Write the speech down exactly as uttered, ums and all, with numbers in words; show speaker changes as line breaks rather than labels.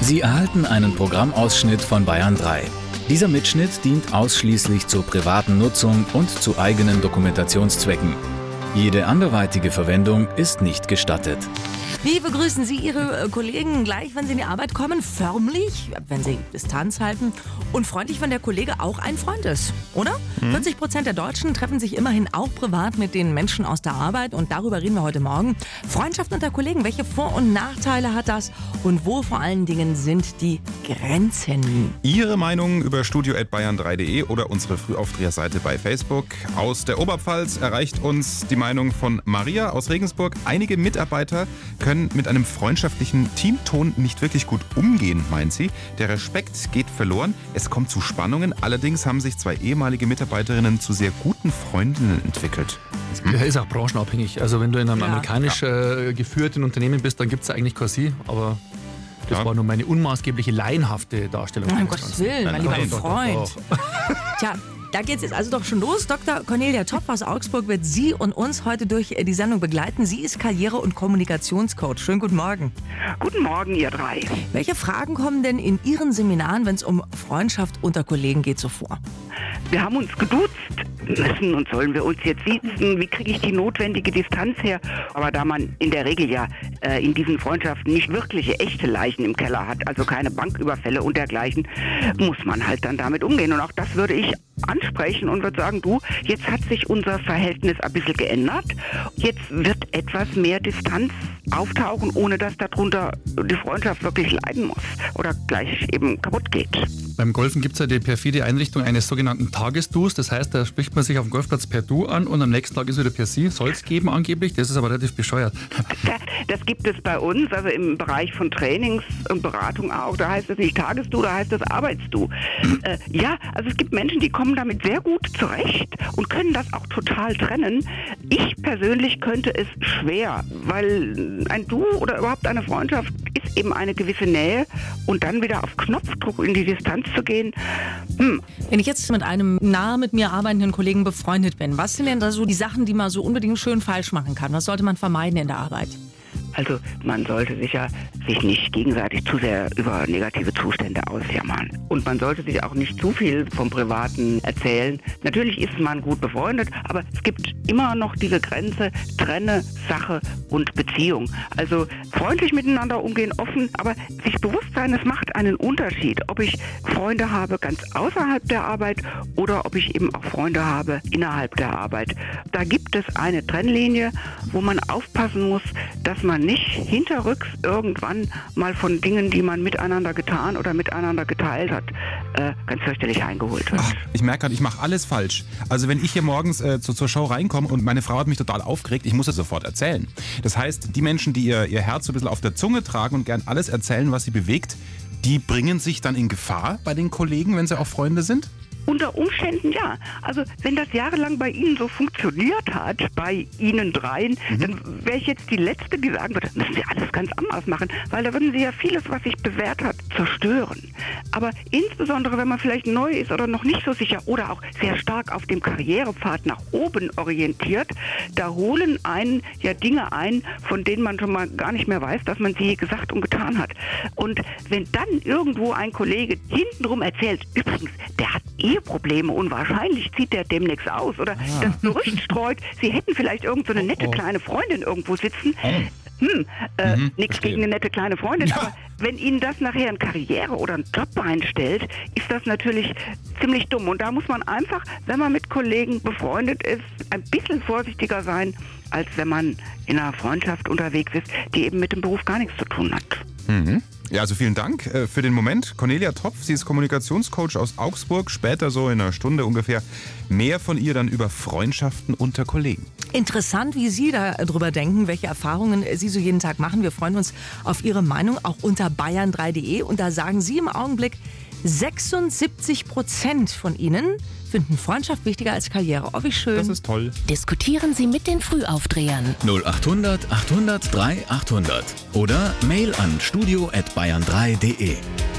Sie erhalten einen Programmausschnitt von Bayern drei. Dieser Mitschnitt dient ausschließlich zur privaten Nutzung und zu eigenen Dokumentationszwecken. Jede anderweitige Verwendung ist nicht gestattet.
Wie begrüßen Sie Ihre Kollegen gleich, wenn Sie in die Arbeit kommen? Förmlich, wenn Sie Distanz halten und freundlich, wenn der Kollege auch ein Freund ist, oder? Hm. vierzig Prozent der Deutschen treffen sich immerhin auch privat mit den Menschen aus der Arbeit und darüber reden wir heute Morgen. Freundschaft unter Kollegen, welche Vor- und Nachteile hat das und wo vor allen Dingen sind die Grenzen?
Ihre Meinung über studio at bayern drei punkt de oder unsere Frühaufdreherseite bei Facebook. Aus der Oberpfalz erreicht uns die Meinung von Maria aus Regensburg. Einige Mitarbeiter können mit einem freundschaftlichen Teamton nicht wirklich gut umgehen, meint sie. Der Respekt geht verloren, es kommt zu Spannungen. Allerdings haben sich zwei ehemalige Mitarbeiterinnen zu sehr guten Freundinnen entwickelt.
Hm? Das ist auch branchenabhängig. Also wenn du in einem ja. amerikanisch äh, geführten Unternehmen bist, dann gibt es eigentlich kein Sie, aber das ja. war nur meine unmaßgebliche, laienhafte Darstellung.
Oh, um Gottes Willen, mein lieber Freund. Oh. Tja, da geht es jetzt also doch schon los. Doktor Cornelia Topf aus Augsburg wird Sie und uns heute durch die Sendung begleiten. Sie ist Karriere- und Kommunikationscoach. Schönen guten Morgen.
Guten Morgen, ihr drei.
Welche Fragen kommen denn in Ihren Seminaren, wenn es um Freundschaft unter Kollegen geht, so vor?
Wir haben uns geduzt. Müssen und sollen wir uns jetzt siezen? Wie kriege ich die notwendige Distanz her? Aber da man in der Regel ja äh, in diesen Freundschaften nicht wirkliche, echte Leichen im Keller hat, also keine Banküberfälle und dergleichen, muss man halt dann damit umgehen. Und auch das würde ich ansprechen und würde sagen, du, jetzt hat sich unser Verhältnis ein bisschen geändert. Jetzt wird etwas mehr Distanz auftauchen, ohne dass darunter die Freundschaft wirklich leiden muss oder gleich eben kaputt geht.
Beim Golfen gibt es ja die perfide Einrichtung eines sogenannten Tagesdus. Das heißt, da spricht man sich auf dem Golfplatz per Du an und am nächsten Tag ist wieder per Sie. Soll es geben angeblich, das ist aber relativ bescheuert.
Das, das gibt es bei uns, also im Bereich von Trainings und Beratung auch. Da heißt es nicht Tagesdu, da heißt es Arbeitsdu. äh, ja, also es gibt Menschen, die kommen damit sehr gut zurecht und können das auch total trennen. Ich persönlich könnte es schwer, weil ein Du oder überhaupt eine Freundschaft ist eben eine gewisse Nähe und dann wieder auf Knopfdruck in die Distanz zu gehen. Hm.
Wenn ich jetzt mit einem nahe mit mir arbeitenden Kollegen befreundet bin, was sind denn da so die Sachen, die man so unbedingt schön falsch machen kann? Was sollte man vermeiden in der Arbeit?
Also man sollte sich ja sich nicht gegenseitig zu sehr über negative Zustände ausjammern. Und man sollte sich auch nicht zu viel vom Privaten erzählen. Natürlich ist man gut befreundet, aber es gibt immer noch diese Grenze, trenne Sache und Beziehung. Also freundlich miteinander umgehen, offen, aber sich bewusst sein, es macht einen Unterschied, ob ich Freunde habe ganz außerhalb der Arbeit oder ob ich eben auch Freunde habe innerhalb der Arbeit. Da gibt es eine Trennlinie, wo man aufpassen muss, dass man nicht hinterrücks irgendwann mal von Dingen, die man miteinander getan oder miteinander geteilt hat, äh, ganz fürchterlich eingeholt wird.
Ach, ich merke gerade, ich mache alles falsch. Also wenn ich hier morgens äh, zu, zur Show reinkomme und meine Frau hat mich total aufgeregt, ich muss es sofort erzählen. Das heißt, die Menschen, die ihr, ihr Herz so ein bisschen auf der Zunge tragen und gern alles erzählen, was sie bewegt, die bringen sich dann in Gefahr bei den Kollegen, wenn sie auch Freunde sind?
Unter Umständen ja. Also wenn das jahrelang bei Ihnen so funktioniert hat, bei Ihnen dreien, mhm. dann wäre ich jetzt die Letzte, die sagen würde, müssen Sie alles ganz anders machen, weil da würden Sie ja vieles, was sich bewährt hat, zerstören. Aber insbesondere, wenn man vielleicht neu ist oder noch nicht so sicher oder auch sehr stark auf dem Karrierepfad nach oben orientiert, da holen einen ja Dinge ein, von denen man schon mal gar nicht mehr weiß, dass man sie gesagt und getan hat. Und wenn dann irgendwo ein Kollege hintenrum erzählt, übrigens, der hat Eheprobleme und wahrscheinlich zieht der demnächst aus oder ah. das Gerücht streut, sie hätten vielleicht irgend so eine nette kleine Freundin irgendwo sitzen. Hm, äh, mhm, nichts gegen eine nette kleine Freundin, ja. aber wenn Ihnen das nachher eine Karriere oder ein Job einstellt, ist das natürlich ziemlich dumm. Und da muss man einfach, wenn man mit Kollegen befreundet ist, ein bisschen vorsichtiger sein, als wenn man in einer Freundschaft unterwegs ist, die eben mit dem Beruf gar nichts zu tun hat.
Mhm. Ja, also vielen Dank äh, für den Moment. Cornelia Topf, sie ist Kommunikationscoach aus Augsburg. Später, so in einer Stunde ungefähr, mehr von ihr dann über Freundschaften unter Kollegen.
Interessant, wie Sie darüber denken, welche Erfahrungen Sie so jeden Tag machen. Wir freuen uns auf Ihre Meinung, auch unter bayern drei punkt de. Und da sagen Sie im Augenblick, sechsundsiebzig Prozent von Ihnen finden Freundschaft wichtiger als Karriere. Oh, wie schön.
Das ist toll.
Diskutieren Sie mit den Frühaufdrehern.
null acht hundert achthundert drei achthundert oder Mail an studio at bayern drei punkt de.